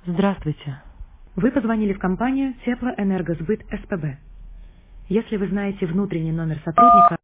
Здравствуйте. Вы позвонили в компанию Теплоэнергосбыт СПБ. Если вы знаете внутренний номер сотрудника,